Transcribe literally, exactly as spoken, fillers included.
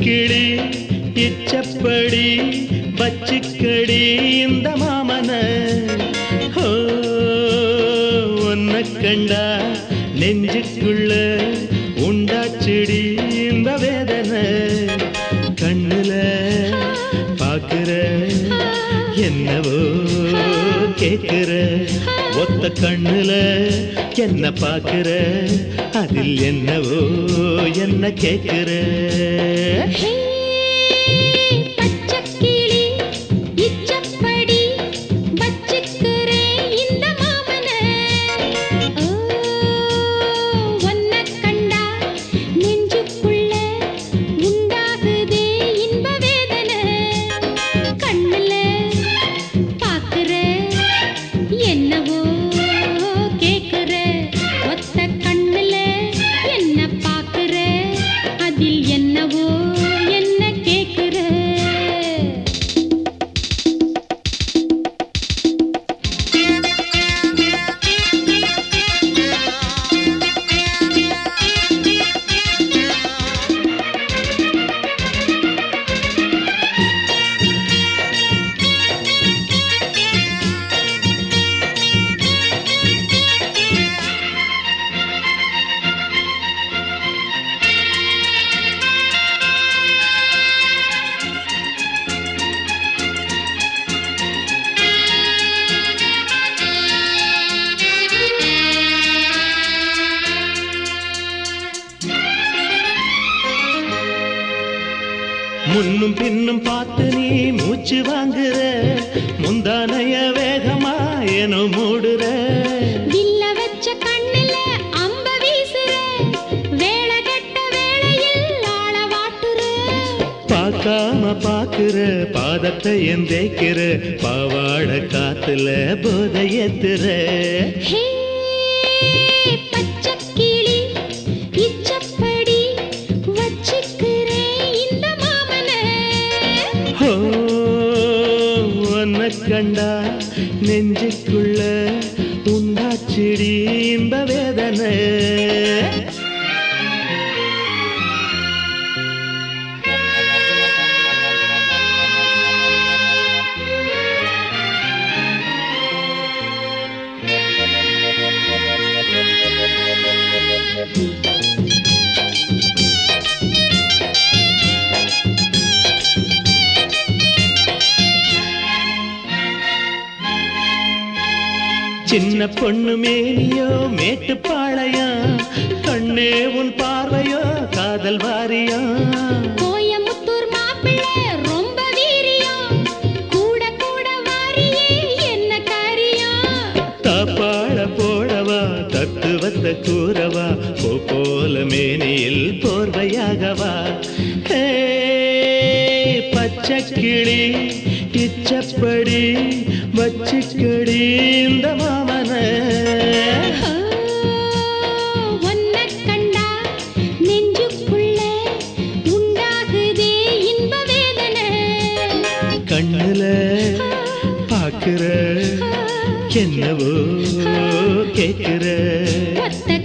கிளி இச்சப்படி பச்சிக்கடி இந்த மாமன ஒன்ன கண்டா நெஞ்சுக்குள்ள உண்டாச்சிடி இந்த வேதனை கண்ணுல பாக்குற என்னவோ கேக்குற ஒத்த கண்ணுல என்ன பாக்குற அதில் என்னவோ என்ன கேக்குற முன்னும் பின்னும் பார்த்து நீ மூச்சு வாங்குற முந்தானைய வேகமா ஏனோ மூடுற வில்ல வச்ச கண்ணுல அம்ப வீசுற வேளை கெட்ட வேளையில் ஆள வாட்டுற பார்க்காம பாக்குற பாதத்தை எந்தேக்கிற பாவாட காத்துல போதை ஏத்துற பச்சக்கிளி இச்சப்படி ஒன்ன கண்டா நெஞ்சுக்குள்ள உண்டாச்சிடி இந்த வேதனை சின்ன பொண்ணு மேனியோ மேட்டு பாளையா கண்ணே உன் பார்வையோ காதல் வாரியா கோயமுத்தூர் மாப்பிள்ளை ரொம்ப வீரியம் கூட கூட வாரியே என்ன காரியம் தாப்பாள போடவா தத்துவத்தை கூறவா போ போல மேனியில் போர்வையாகவா பச்சக்கிளி இச்சப்படி வச்சிக்கடி இந்த மாமன ஒன்ன கண்டா நெஞ்சுக்குள்ள உண்டாகுதே இன்ப வேதனை கண்ணுல பாக்குற என்னவோ கேக்குற ஒத்த